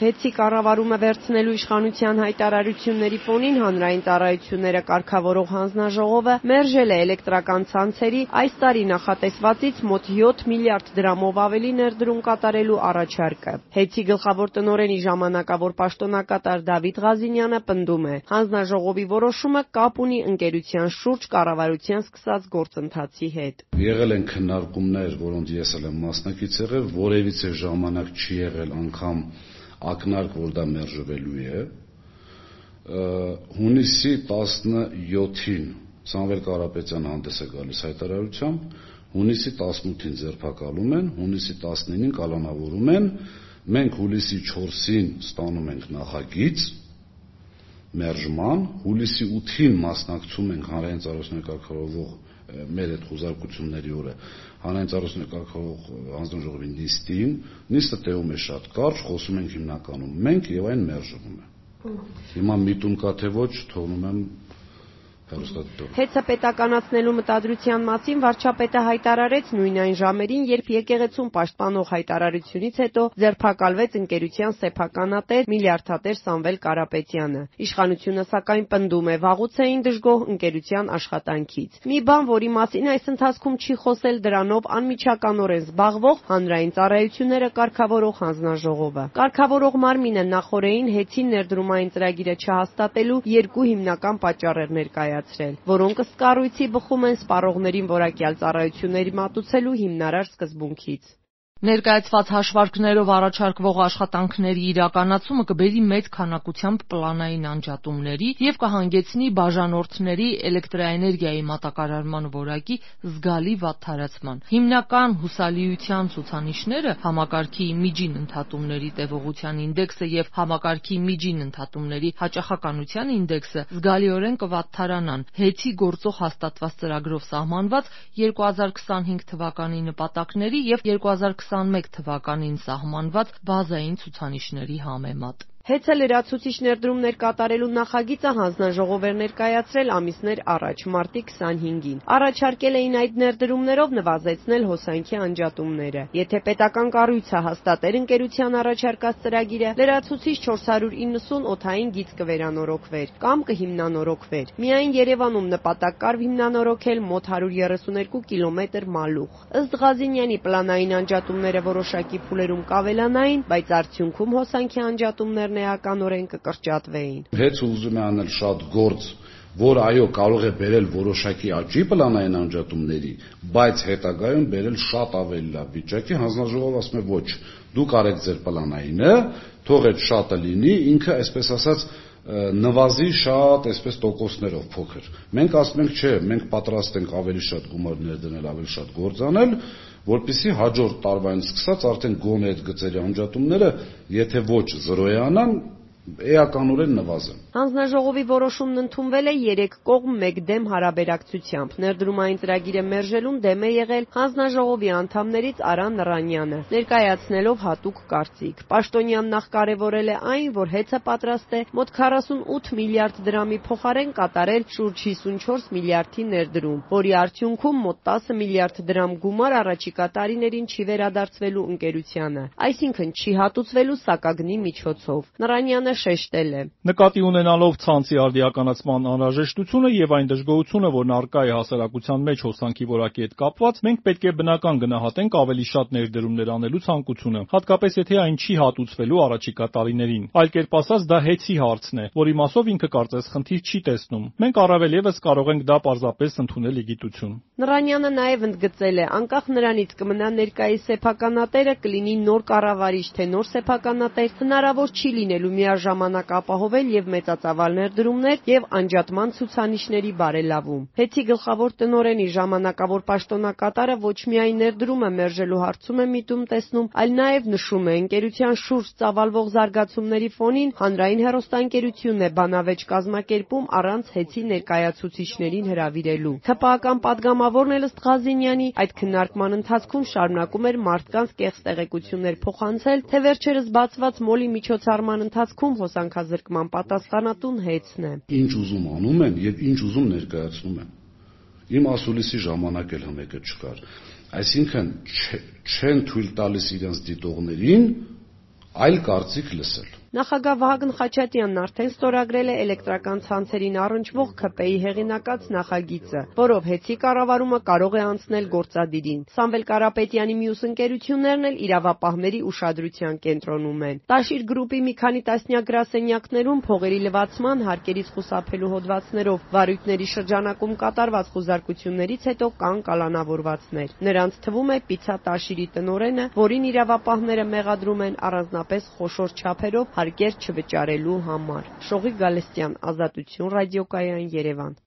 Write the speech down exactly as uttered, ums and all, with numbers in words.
Հեցի կառավարումը վերցնելու իշխանության հայտարարությունների ֆոնին հանրային ծառայությունները կարգավորող հանձնաժողովը մերժել է էլեկտրական ցանցերի այս տարի նախատեսվածից մոտ յոթ միլիարդ դրամով ավելի ներդրում կատարելու առաջարկը։ Հեցի գլխավոր տնօրենի ժամանակավոր պաշտոնակատար Դավիթ Ղազինյանը պնդում է, հանձնաժողովի որոշումը կապ ունի ընկերության շուրջ կառավարության սկսած գործընթացի հետ։ Եղել են քննարկումներ, որոնց ես էլ եմ մասնակից եղել, որևիցե ժամանակ չի եղել անգամ ակնարկ, որ դա մերժվելու է։ Հունիսի տասնյոթին Սամվել Կարապետյանը հանդես է գալիս հայտարարությամբ, հունիսի տասնութին ձերբակալում են, հունիսի տասնինին կալանավորում են, մենք հուլիսի չորսին ստանում ենք նախագիծ մերժման, հուլիսի ութին մասնակցում ենք հանրային ծառայությունների կարգավորող մեր այդ խոզարկությունների օրը հանրային ծառայությունների կարգավորող հանձնաժողովի նիստին, նիստը տևում է շատ կարճ, խոսում ենք հիմնականում մենք եւ այն մերժվում է։ Հիմա միտում կա թե ոչ, թողնում եմ Հեցը պետականացնելու մտադրության մասին վարչապետը հայտարարեց նույն այն ժամերին, երբ եկեղեցուն պաշտպանող հայտարարությունից հետո ձերբակալվեց ընկերության սեփականատեր միլիարդատեր Սամվել Կարապետյանը։ Իշխանությունը սակայն պնդում է, վաղուց էին դժգոհ ընկերության աշխատանքից։ Մի բան, որի մասին այս ընթացքում չի խոսել դրանով անմիջականորեն զբաղվող հանրային ծառայությունները կարգավորող հանձնաժողովը։ Կարգավորող մարմինը նախորդին հեցին ներդրումային ծրագիրը չհաստատելու երկու հիմնական պատճառներ ներկայացրել, որոնք ըստ կառույցի բխում են սպառողներին որակյալ ծառայությունների մատուցելու հիմնարար սկզբունքից։ Ներկայացված հաշվարկներով առաջարկվող աշխատանքների իրականացումը կբերի մեծ քանակությամբ պլանային անջատումների եւ կհանգեցնի բաժանորդների էլեկտրաէներգիայի մատակարարման որակի զգալի վատթարացման։ Հիմնական հուսալիության ցուցանիշները համակարգի միջին ընդհատումների տևողության ինդեքսը եւ համակարգի միջին ընդհատումների հաճախականության ինդեքսը զգալիորեն կվատթարանան։ Հեցի գործող հաստատված ծրագրով սահմանված երկու հազար քսանհինգ թվականի նպատակների եւ երկու հազար քսանմեկ թվականին սահմանված բազային ցուցանիշների համեմատ։ Հեցը լրացուցիչ ներդրումներ կատարելու նախագիծը հանձնաժողով էր ներկայացրել ամիսներ առաջ, մարտի քսանհինգին։ Առաջարկել էին այդ ներդրումներով նվազեցնել հոսանքի անջատումները։ Եթե պետական կառույցը հաստատեր ընկերության առաջարկած ծրագիրը, լրացուցիչ չորս հարյուր իննսուն օդային գիծ կվերանորոգվեր կամ կհիմնանորոգվեր։ Միայն Երևանում նպատակ կար հիմնանորոգել մոտ հարյուր երեսուներկու կիլոմետր մալուխ։ Ըստ Ղազինյանի պլանային անջատումները որոշակի փուլերում կավելանային, բայց արդյունքում հոսանքի անջատումներ էականորեն կկրճատվեին։ Հեծը ուզում է անել շատ գործ, որ այո կարող է բերել որոշակի աճի պլանային անջատումների, բայց հետագայում բերել շատ ավելի լավ վիճակի։ Հանձնաժողովը ասում է ոչ, դուք արեք ձեր պլանայինը, թող այդ շատը լինի, ինքը այսպես ասած նվազի շատ այսպես տոկոսներով փոքր։ Մենք ասում ենք չէ, մենք պատրաստ ենք ավելի շատ գումար ներդնել, ավելի շատ գործ անել, որպեսզի հաջորդ տարվային սկսած արդեն գոնե այդ գծերի անջատումները, եթե ոչ զրոյանան, էականորեն նվազեն։ Հանձնաժողովի որոշումն ընդունվել է երեք կողմ մեկ դեմ հարաբերակցությամբ։ Ներդրումային ծրագիրը մերժելուն դեմ է եղել հանձնաժողովի անդամներից Արա Նռանյանը, ներկայացնելով հատուկ կարծիք։ Պաշտոնյան նախ կարևորել է այն, որ հեցը պատրաստ է մոտ քառասունութ միլիարդ դրամի փոխարեն կատարել շուրջ հիսունչորս միլիարդի ներդրում, որի արդյունքում մոտ տասը միլիարդ դրամ գումար առաջիկա տարիներին չի վերադարձվելու ընկերությանը, այսինքն չի հատուցվելու սակագնի միջոցով։ Նռանյանը շեշտել է. Նկատի ունենալով ցանցի արդիականացման անհրաժեշտությունը եւ այն դժգոհությունը, որն առկա է հասարակության մեջ հոսանքի որակի հետ կապված, մենք պետք է բնական գնահատենք ավելի շատ ներդրումներ անելու ցանկությունը, հատկապես եթե այն չի հատուցվելու առաջիկա տարիներին։ Այլ կերպ ասած, դա հեցի հարցն է, որի մասով ինքը կարծես խնդիր չի տեսնում։ Մենք առավել եւս կարող ենք դա պարզապես ընդունել իգիտություն։ Նռանյանը նաեւ ընդգծել է, անկախ նրանից կմնա ներկայիս սեփականատերը, կլինի նոր կառավարիչ թե նոր սեփականատեր, հնարավոր չի լինելու միաժամանակ ապահովել եւ մեծածավալ ներդրումներ եւ անջատման ցուցանիշների բարելավում։ Հեցի գլխավոր տնօրենի ժամանակավոր պաշտոնակատարը ոչ միայն ներդրումը մերժելու հարցում է միտում տեսնում, այլ նաեւ նշում է, ընկերության շուրջ ծավալվող զարգացումների ֆոնին հանրային հեռուստաընկերությունն է բանավեճ կազմակերպում առանց հեցի ներկայացուցիչներին հրավիրելու։ ԹՊԱ-ական падգամավորն էլ ըստ Ղազինյանի այդ քննարկման ընթացքում շարունակում էր մարդկանց կեղծ տեղեկություններ փոխանցել, թե վերջերս բացված մոլի միջոցառման ընթացքում հոսանքազրկման պատասխանատուն հեցն է։ Ինչ ուզում անում են եւ ինչ ուզում ներկայացնում են։ Իմ ասուլիսի ժամանակ էլ հմեկը չկար։ Այսինքն չեն թույլ տալիս իրենց դիտողներին այլ կարծիք լսել։ Նախագահ Վահագն Խաչատյանն արդեն ստորագրել է էլեկտրական ցանցերին առնչվող ՔՊ-ի հեղինակած նախագիծը, որով հեծի կառավարումը կարող է անցնել գործադիրին։ Սամվել Կարապետյանի մյուս ընկերություններն էլ իրավապահների ուշադրության կենտրոնում են։ Տաշիր գրուպի մի քանի տասնյակ գրասենյակներում փողերի լվացման, հարկերից խուսափելու հոդվածներով վարույթների շրջանակում կատարված խուզարկություններից հետո կան կալանավորվածներ։ Նրանց թվում է Պիցա Տաշիրի տնօրենը, որին իրավապահները մեղադրում են առանձնապես խոշոր չափերով հարկեր չվճարելու համար։ Շողիկ Գալստյան, Ազատություն ռադիոկայան, Երևան։